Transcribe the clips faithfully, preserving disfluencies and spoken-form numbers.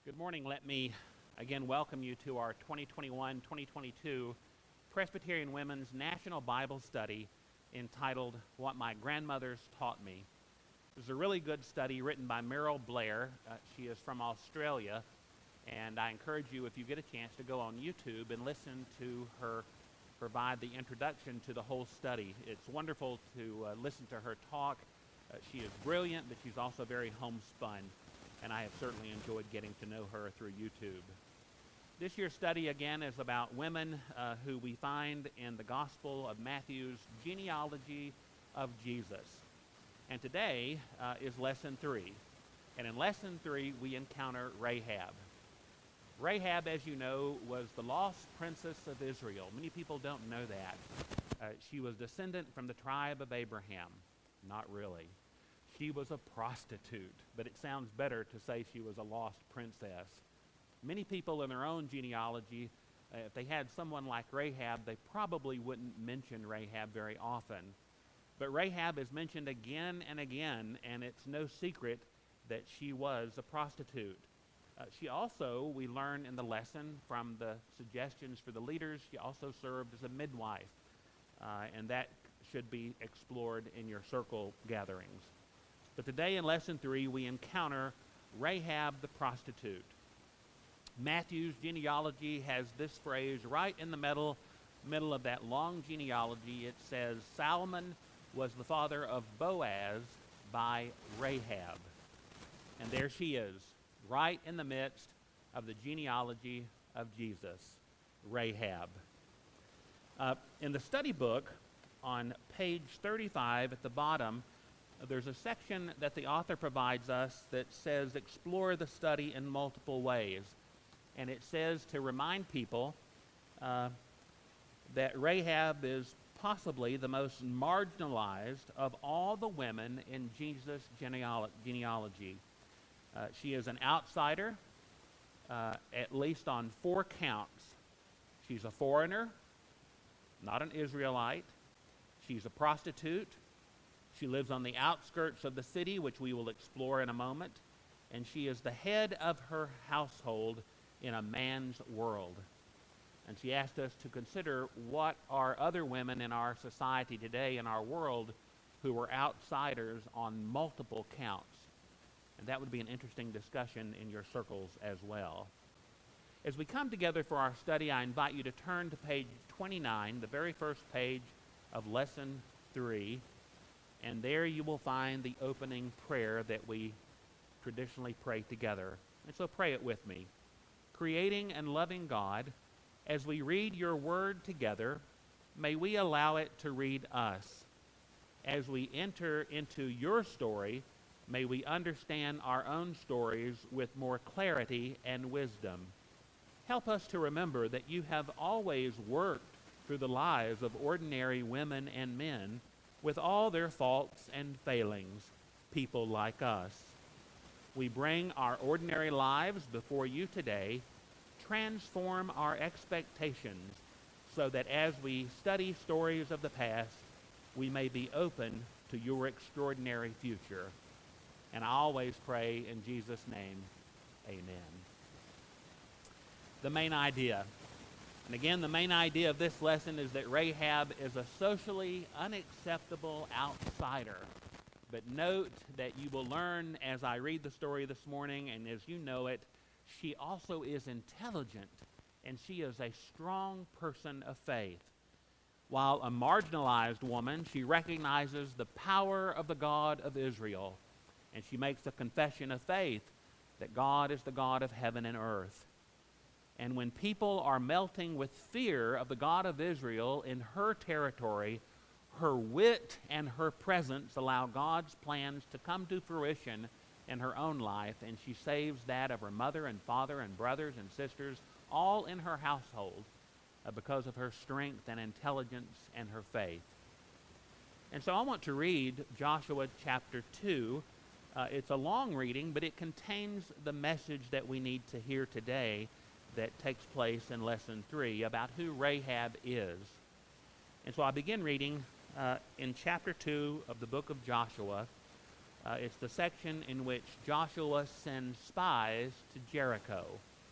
Good morning. Let me again welcome you to our twenty twenty-one twenty twenty-two Presbyterian Women's National Bible Study entitled, What My Grandmothers Taught Me. This is a really good study written by Meryl Blair. Uh, she is from Australia, and I encourage you, if you get a chance, to go on YouTube and listen to her provide the introduction to the whole study. It's wonderful to uh, listen to her talk. Uh, she is brilliant, but she's also very homespun, and I have certainly enjoyed getting to know her through YouTube. This year's study, again, is about women uh, who we find in the Gospel of Matthew's genealogy of Jesus. And today uh, is Lesson three. And in Lesson three, we encounter Rahab. Rahab, as you know, was the lost princess of Israel. Many people don't know that. Uh, she was descendant from the tribe of Abraham. Not really. She was a prostitute, but it sounds better to say she was a lost princess. Many people in their own genealogy, uh, if they had someone like Rahab, they probably wouldn't mention Rahab very often. But Rahab is mentioned again and again, and it's no secret that she was a prostitute. Uh, she also, we learn in the lesson from the suggestions for the leaders, she also served as a midwife, uh, and that should be explored in your circle gatherings. But today in Lesson three, we encounter Rahab the prostitute. Matthew's genealogy has this phrase right in the middle, middle of that long genealogy. It says, Salmon was the father of Boaz by Rahab. And there she is, right in the midst of the genealogy of Jesus, Rahab. Uh, in the study book, on page thirty-five at the bottom, there's a section that the author provides us that says, explore the study in multiple ways. And it says to remind people uh, that Rahab is possibly the most marginalized of all the women in Jesus' genealo- genealogy. Uh, she is an outsider, uh, at least on four counts. She's a foreigner, not an Israelite. She's a prostitute. She lives on the outskirts of the city, which we will explore in a moment. And she is the head of her household in a man's world. And she asked us to consider what are other women in our society today, in our world, who are outsiders on multiple counts. And that would be an interesting discussion in your circles as well. As we come together for our study, I invite you to turn to page twenty-nine, the very first page of Lesson three. And there you will find the opening prayer that we traditionally pray together. And so pray it with me. Creating and loving God, as we read your word together, may we allow it to read us. As we enter into your story, may we understand our own stories with more clarity and wisdom. Help us to remember that you have always worked through the lives of ordinary women and men with all their faults and failings, people like us. We bring our ordinary lives before you today. Transform our expectations so that as we study stories of the past, we may be open to your extraordinary future. And I always pray in Jesus' name, amen. The main idea. And again, the main idea of this lesson is that Rahab is a socially unacceptable outsider. But note that you will learn as I read the story this morning, and as you know it, she also is intelligent, and she is a strong person of faith. While a marginalized woman, she recognizes the power of the God of Israel, and she makes a confession of faith that God is the God of heaven and earth. And when people are melting with fear of the God of Israel in her territory, her wit and her presence allow God's plans to come to fruition in her own life, and she saves that of her mother and father and brothers and sisters, all in her household, uh, because of her strength and intelligence and her faith. And so I want to read Joshua chapter two. Uh, it's a long reading, but it contains the message that we need to hear today that takes place in Lesson three about who Rahab is. And so I begin reading uh, in chapter two of the book of Joshua, Uh, it's the section in which Joshua sends spies to Jericho.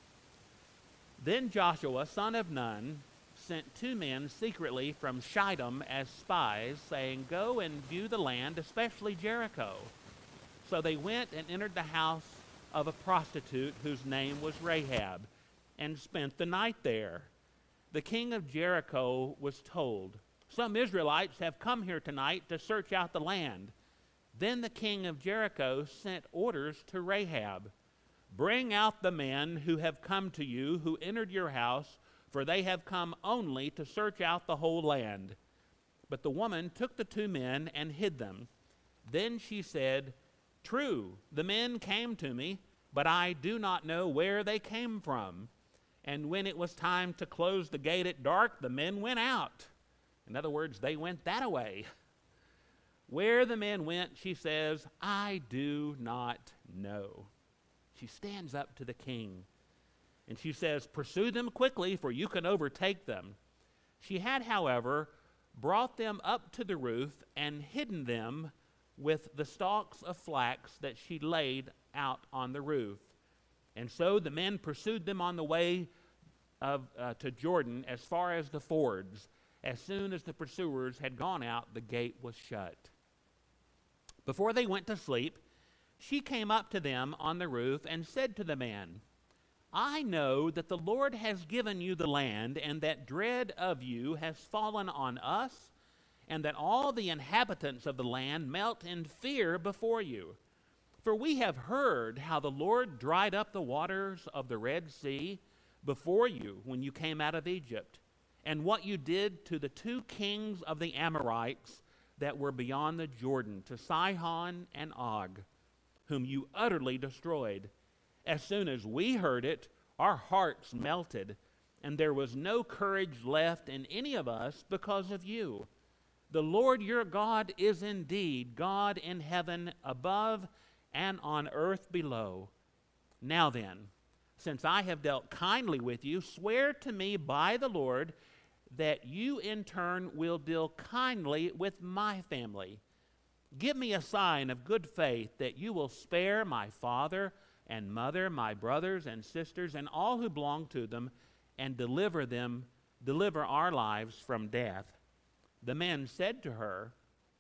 Then Joshua, son of Nun, sent two men secretly from Shittim as spies, saying, "Go and view the land, especially Jericho." So they went and entered the house of a prostitute whose name was Rahab, and spent the night there. The king of Jericho was told, "Some Israelites have come here tonight to search out the land." Then the king of Jericho sent orders to Rahab, "Bring out the men who have come to you, who entered your house, for they have come only to search out the whole land." But the woman took the two men and hid them. Then she said, "True, the men came to me, but I do not know where they came from." And when it was time to close the gate at dark, the men went out. In other words, they went that way. Where the men went, she says, "I do not know." She stands up to the king, and she says, "Pursue them quickly, for you can overtake them." She had, however, brought them up to the roof and hidden them with the stalks of flax that she laid out on the roof. And so the men pursued them on the way of, uh, to Jordan as far as the fords. As soon as the pursuers had gone out, the gate was shut. Before they went to sleep, she came up to them on the roof and said to the man, "I know that the Lord has given you the land, and that dread of you has fallen on us, and that all the inhabitants of the land melt in fear before you. For we have heard how the Lord dried up the waters of the Red Sea before you when you came out of Egypt, and what you did to the two kings of the Amorites that were beyond the Jordan, to Sihon and Og, whom you utterly destroyed. As soon as we heard it, our hearts melted, and there was no courage left in any of us because of you. The Lord your God is indeed God in heaven above and on earth below. Now then, since I have dealt kindly with you, swear to me by the Lord that you in turn will deal kindly with my family. Give me a sign of good faith that you will spare my father and mother, my brothers and sisters, and all who belong to them, and deliver them, deliver our lives from death." The men said to her,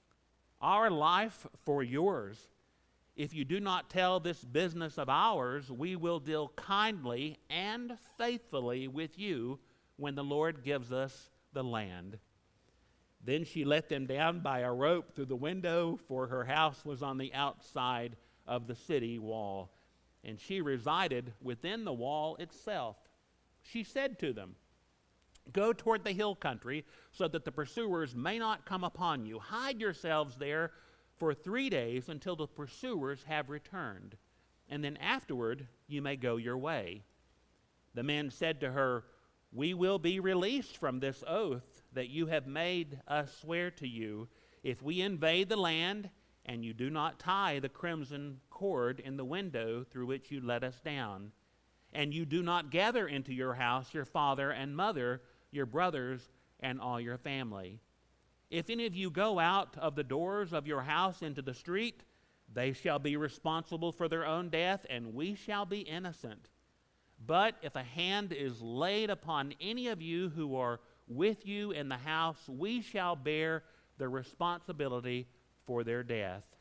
"Our life for yours. If you do not tell this business of ours, we will deal kindly and faithfully with you when the Lord gives us the land." Then she let them down by a rope through the window, for her house was on the outside of the city wall, and she resided within the wall itself. She said to them, "Go toward the hill country, so that the pursuers may not come upon you. Hide yourselves there for three days until the pursuers have returned, and then afterward you may go your way." The men said to her, "We will be released from this oath that you have made us swear to you if we invade the land and you do not tie the crimson cord in the window through which you let us down, and you do not gather into your house your father and mother, your brothers, and all your family. If any of you go out of the doors of your house into the street, they shall be responsible for their own death, and we shall be innocent. But if a hand is laid upon any of you who are with you in the house, we shall bear the responsibility for their death.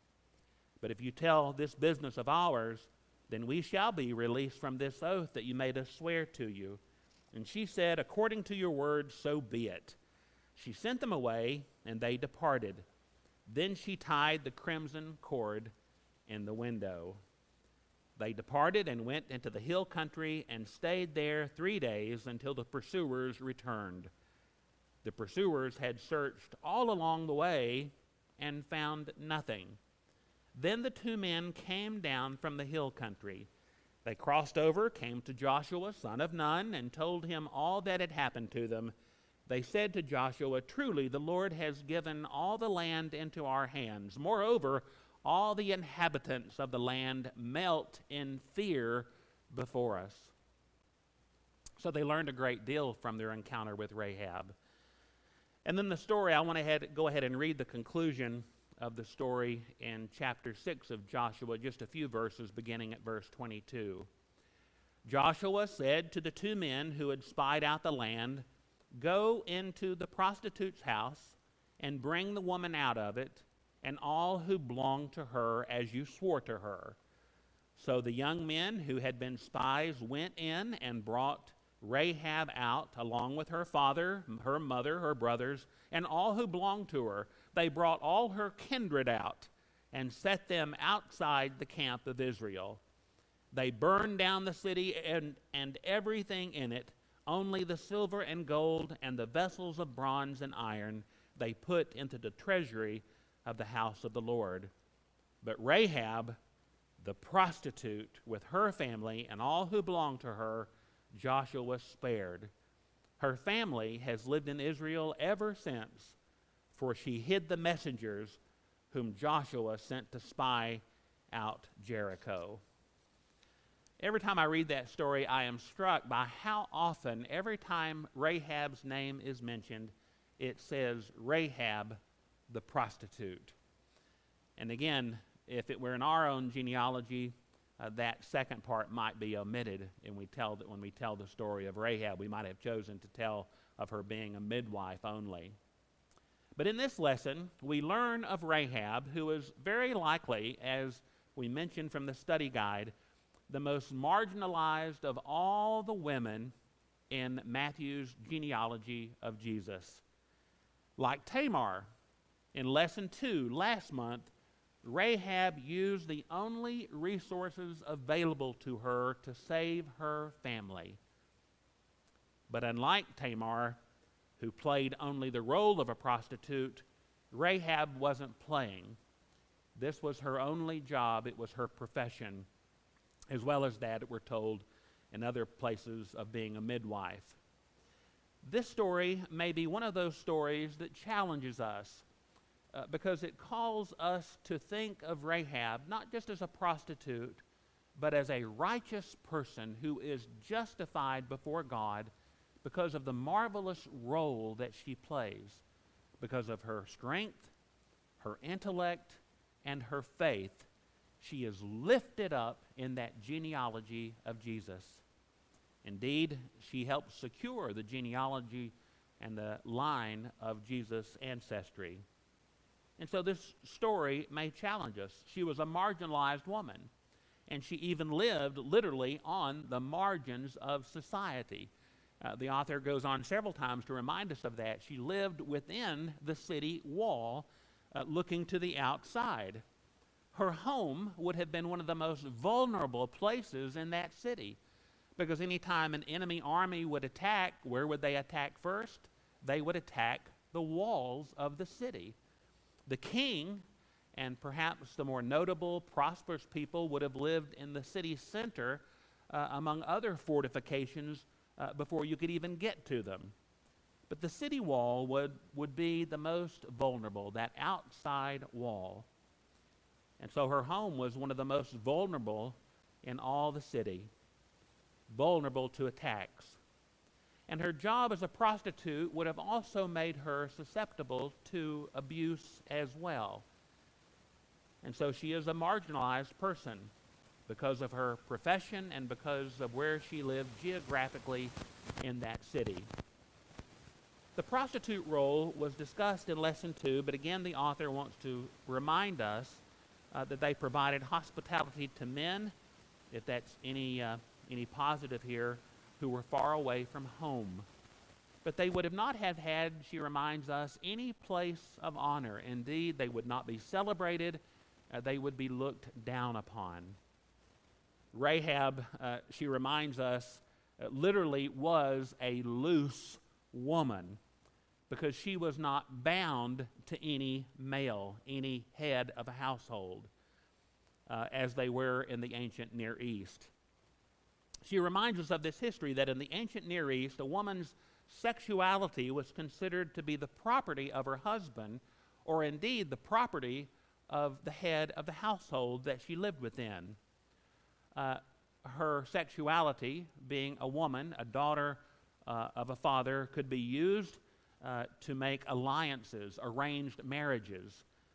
But if you tell this business of ours, then we shall be released from this oath that you made us swear to you." And she said, "According to your word, so be it." She sent them away, and they departed. Then she tied the crimson cord in the window. They departed and went into the hill country and stayed there three days until the pursuers returned. The pursuers had searched all along the way and found nothing. Then the two men came down from the hill country. They crossed over, came to Joshua, son of Nun, and told him all that had happened to them. They said to Joshua, "Truly the Lord has given all the land into our hands. Moreover, all the inhabitants of the land melt in fear before us." So they learned a great deal from their encounter with Rahab. And then the story, I want to head, go ahead and read the conclusion of the story in chapter six of Joshua, just a few verses beginning at verse twenty-two. Joshua said to the two men who had spied out the land, "Go into the prostitute's house and bring the woman out of it, and all who belong to her, as you swore to her." So the young men who had been spies went in and brought Rahab out, along with her father, her mother, her brothers, and all who belonged to her. They brought all her kindred out and set them outside the camp of Israel. They burned down the city and, and everything in it. Only the silver and gold and the vessels of bronze and iron they put into the treasury of the house of the Lord. But Rahab, the prostitute, with her family and all who belonged to her, Joshua spared. Her family has lived in Israel ever since, for she hid the messengers whom Joshua sent to spy out Jericho. Every time I read that story, I am struck by how often, every time Rahab's name is mentioned, it says Rahab the prostitute. And again, if it were in our own genealogy, uh, that second part might be omitted. And we tell that when we tell the story of Rahab, we might have chosen to tell of her being a midwife only. But in this lesson, we learn of Rahab, who is very likely, as we mentioned from the study guide, the most marginalized of all the women in Matthew's genealogy of Jesus. Like Tamar, in lesson two last month, Rahab used the only resources available to her to save her family. But unlike Tamar, who played only the role of a prostitute, Rahab wasn't playing. This was her only job. It was her profession, as well as that, we're told, in other places, of being a midwife. This story may be one of those stories that challenges us uh, because it calls us to think of Rahab not just as a prostitute, but as a righteous person who is justified before God because of the marvelous role that she plays, because of her strength, her intellect, and her faith. She is lifted up in that genealogy of Jesus. Indeed, she helped secure the genealogy and the line of Jesus' ancestry. And so this story may challenge us. She was a marginalized woman, and she even lived literally on the margins of society. Uh, the author goes on several times to remind us of that. She lived within the city wall, uh, looking to the outside. Her home would have been one of the most vulnerable places in that city, because anytime an enemy army would attack, where would they attack first? They would attack the walls of the city. The king, and perhaps the more notable, prosperous people, would have lived in the city center uh, among other fortifications uh, before you could even get to them. But the city wall would, would be the most vulnerable, that outside wall. And so her home was one of the most vulnerable in all the city, vulnerable to attacks. And her job as a prostitute would have also made her susceptible to abuse as well. And so she is a marginalized person because of her profession and because of where she lived geographically in that city. The prostitute role was discussed in lesson two, but again the author wants to remind us uh, that they provided hospitality to men, if that's any, uh, any positive here, who were far away from home. But they would have not have had, she reminds us, any place of honor. Indeed, they would not be celebrated. Uh, they would be looked down upon. Rahab, uh, she reminds us, uh, literally was a loose woman because she was not bound to any male, any head of a household, uh, as they were in the ancient Near East. She reminds us of this history that in the ancient Near East, a woman's sexuality was considered to be the property of her husband, or indeed the property of the head of the household that she lived within. Uh, her sexuality, being a woman, a daughter uh, of a father, could be used uh, to make alliances, arranged marriages,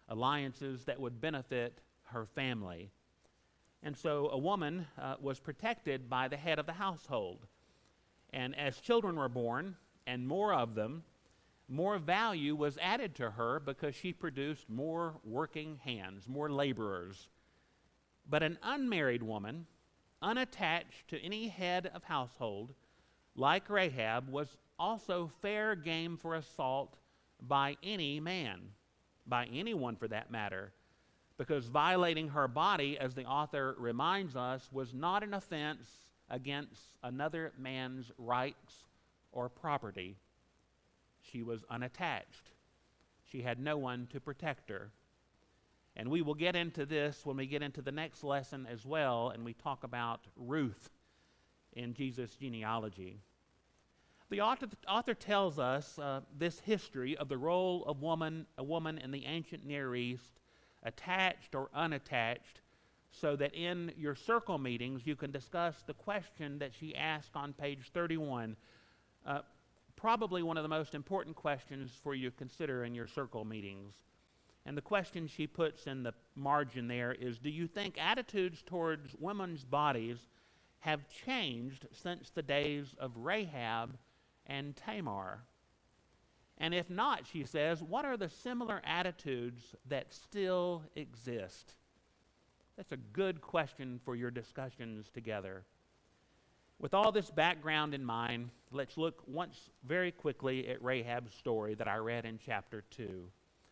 alliances that would benefit her family. And so a woman uh, was protected by the head of the household. And as children were born, and more of them, more value was added to her because she produced more working hands, more laborers. But an unmarried woman, unattached to any head of household, like Rahab, was also fair game for assault by any man, by anyone for that matter, because violating her body, as the author reminds us, was not an offense against another man's rights or property. She was unattached. She had no one to protect her. And we will get into this when we get into the next lesson as well, and we talk about Ruth in Jesus' genealogy. The author, the author tells us uh, this history of the role of woman, a woman in the ancient Near East, attached or unattached, so that in your circle meetings you can discuss the question that she asked on page thirty-one. Uh, probably one of the most important questions for you to consider in your circle meetings. And the question she puts in the margin there is, do you think attitudes towards women's bodies have changed since the days of Rahab and Tamar? And if not, she says, what are the similar attitudes that still exist? That's a good question for your discussions together. With all this background in mind, let's look once very quickly at Rahab's story that I read in chapter two.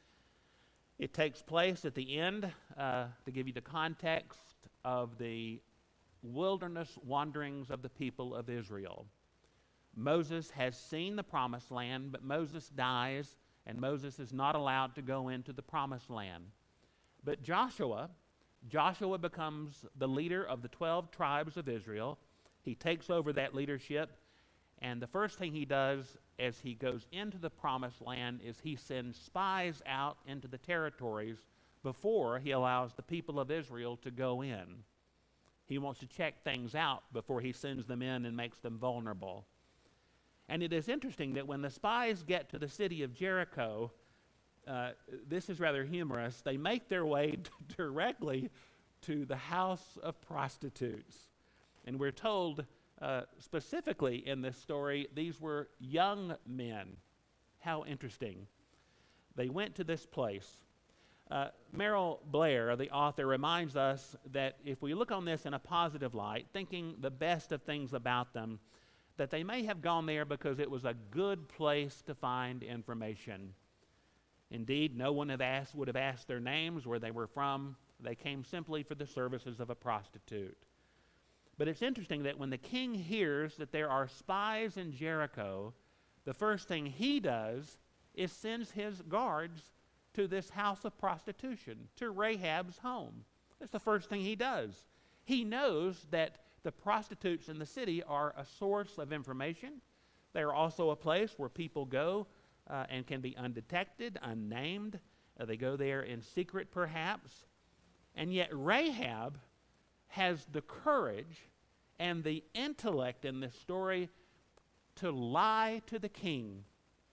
It takes place at the end, uh, to give you the context, of the wilderness wanderings of the people of Israel. Moses has seen the promised land, but Moses dies, and Moses is not allowed to go into the promised land. But Joshua, Joshua becomes the leader of the twelve tribes of Israel. He takes over that leadership, and the first thing he does as he goes into the promised land is he sends spies out into the territories before he allows the people of Israel to go in. He wants to check things out before he sends them in and makes them vulnerable. And it is interesting that when the spies get to the city of Jericho, uh, this is rather humorous, they make their way directly to the house of prostitutes. And we're told uh, specifically in this story, these were young men. How interesting. They went to this place. Uh, Merrill Blair, the author, reminds us that if we look on this in a positive light, thinking the best of things about them, that they may have gone there because it was a good place to find information. Indeed, no one have asked, would have asked their names, where they were from. They came simply for the services of a prostitute. But it's interesting that when the king hears that there are spies in Jericho, the first thing he does is sends his guards to this house of prostitution, to Rahab's home. That's the first thing he does. He knows that the prostitutes in the city are a source of information. They are also a place where people go uh, and can be undetected, unnamed. Uh, they go there in secret, perhaps. And yet Rahab has the courage and the intellect in this story to lie to the king.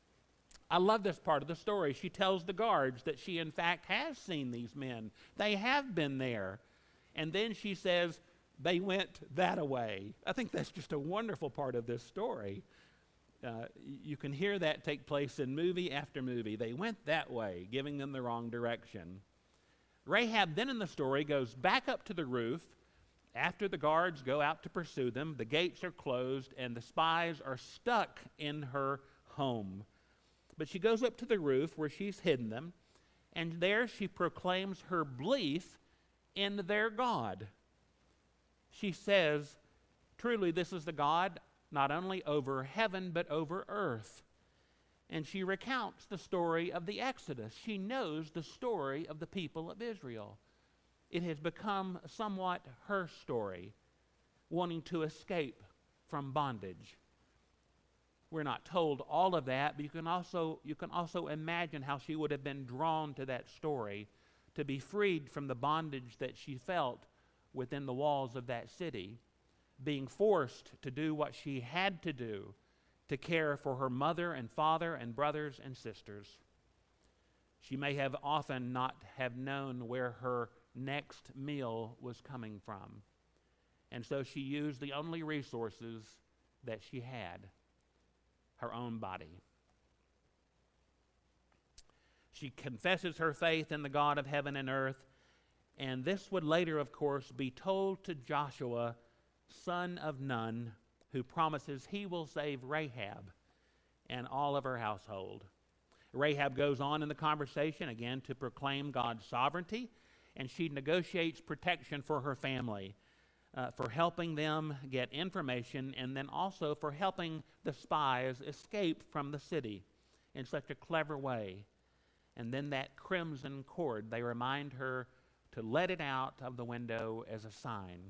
I love this part of the story. She tells the guards that she, in fact, has seen these men. They have been there. And then she says, they went that-a-way. I think that's just a wonderful part of this story. Uh, you can hear that take place in movie after movie. They went that way, giving them the wrong direction. Rahab then in the story goes back up to the roof after the guards go out to pursue them. The gates are closed and the spies are stuck in her home. But she goes up to the roof where she's hidden them, and there she proclaims her belief in their God. She says, truly this is the God not only over heaven but over earth. And she recounts the story of the Exodus. She knows the story of the people of Israel. It has become somewhat her story, wanting to escape from bondage. We're not told all of that, but you can also you can also imagine how she would have been drawn to that story to be freed from the bondage that she felt within the walls of that city, being forced to do what she had to do to care for her mother and father and brothers and sisters. She may have often not have known where her next meal was coming from. And so she used the only resources that she had, her own body. She confesses her faith in the God of heaven and earth, and this would later, of course, be told to Joshua, son of Nun, who promises he will save Rahab and all of her household. Rahab goes on in the conversation again to proclaim God's sovereignty, and she negotiates protection for her family, uh, for helping them get information, and then also for helping the spies escape from the city in such a clever way. And then that crimson cord, they remind her to let it out of the window as a sign.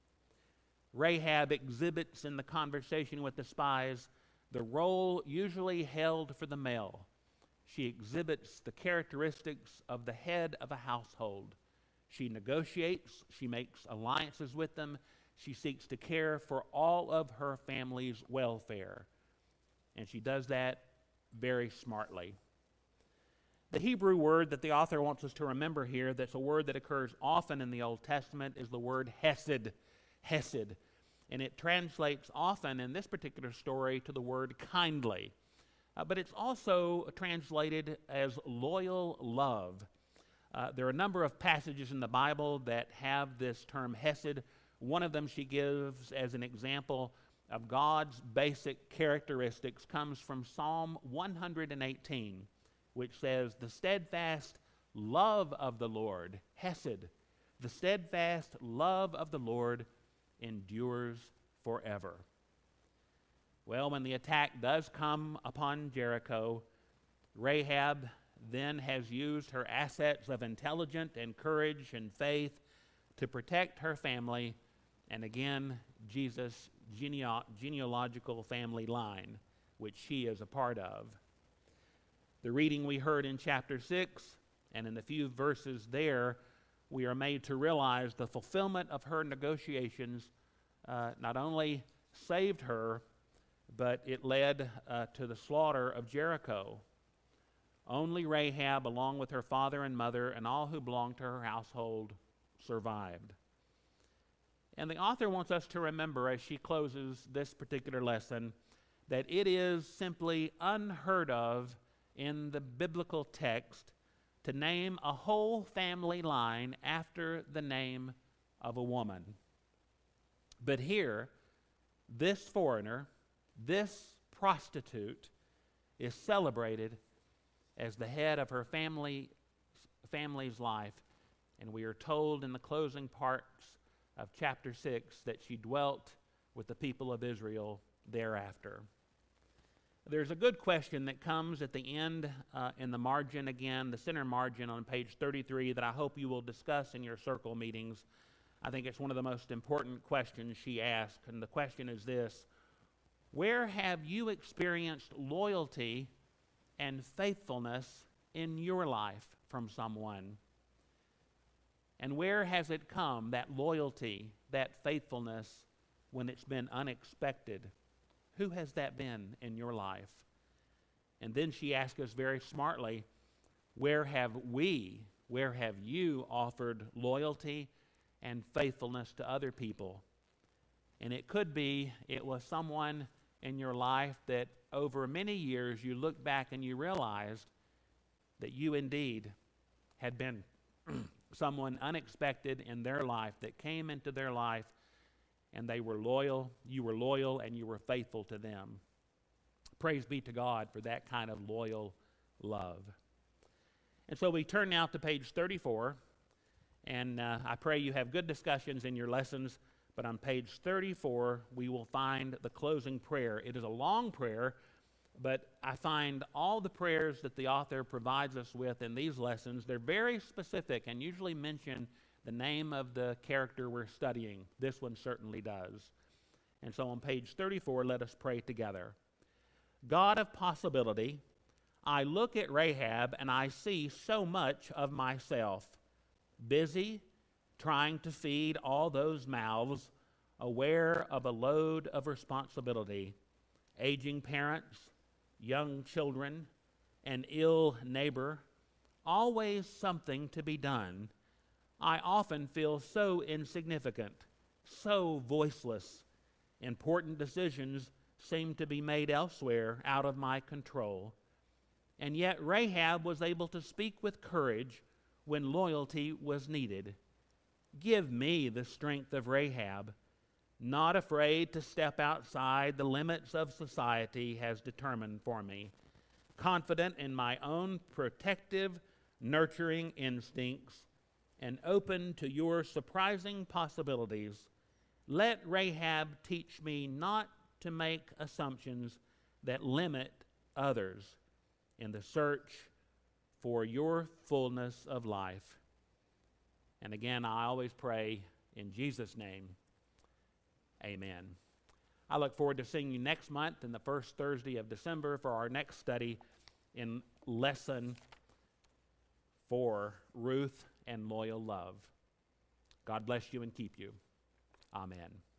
Rahab exhibits in the conversation with the spies the role usually held for the male. She exhibits the characteristics of the head of a household. She negotiates, she makes alliances with them, she seeks to care for all of her family's welfare. And she does that very smartly. The Hebrew word that the author wants us to remember here, that's a word that occurs often in the Old Testament, is the word hesed. Hesed. And it translates often in this particular story to the word kindly. Uh, but it's also translated as loyal love. Uh, there are a number of passages in the Bible that have this term hesed. One of them she gives as an example of God's basic characteristics comes from Psalm one hundred eighteen, which says, the steadfast love of the Lord, hesed, the steadfast love of the Lord endures forever. Well, when the attack does come upon Jericho, Rahab then has used her assets of intelligence and courage and faith to protect her family, and again, Jesus' geneo- genealogical family line, which she is a part of. The reading we heard in chapter six, and in the few verses there, we are made to realize the fulfillment of her negotiations uh, not only saved her, but it led uh, to the slaughter of Jericho. Only Rahab, along with her father and mother and all who belonged to her household, survived. And the author wants us to remember as she closes this particular lesson that it is simply unheard of in the biblical text to name a whole family line after the name of a woman. But here, this foreigner, this prostitute, is celebrated as the head of her family, family's life. And we are told in the closing parts of chapter six that she dwelt with the people of Israel thereafter. There's a good question that comes at the end uh, in the margin again, the center margin on page thirty-three, that I hope you will discuss in your circle meetings. I think it's one of the most important questions she asked, and the question is this: where have you experienced loyalty and faithfulness in your life from someone? And where has it come, that loyalty, that faithfulness, when it's been unexpected? Who has that been in your life? And then she asks us very smartly, where have we, where have you offered loyalty and faithfulness to other people? And it could be it was someone in your life that over many years you look back and you realized that you indeed had been someone unexpected in their life that came into their life, and they were loyal, you were loyal, and you were faithful to them. Praise be to God for that kind of loyal love. And so we turn now to page thirty-four, and uh, I pray you have good discussions in your lessons, but on page thirty-four we will find the closing prayer. It is a long prayer, but I find all the prayers that the author provides us with in these lessons, they're very specific and usually mention the name of the character we're studying. This one certainly does. And so on page thirty-four, let us pray together. God of possibility, I look at Rahab and I see so much of myself, busy, trying to feed all those mouths, aware of a load of responsibility, aging parents, young children, an ill neighbor, always something to be done, I often feel so insignificant, so voiceless. Important decisions seem to be made elsewhere, out of my control. And yet Rahab was able to speak with courage when loyalty was needed. Give me the strength of Rahab, not afraid to step outside the limits of society has determined for me, confident in my own protective, nurturing instincts, and open to your surprising possibilities. Let Rahab teach me not to make assumptions that limit others in the search for your fullness of life. And again, I always pray in Jesus' name, amen. I look forward to seeing you next month in the first Thursday of December for our next study in lesson four, Ruth and Loyal Love. God bless you and keep you. Amen.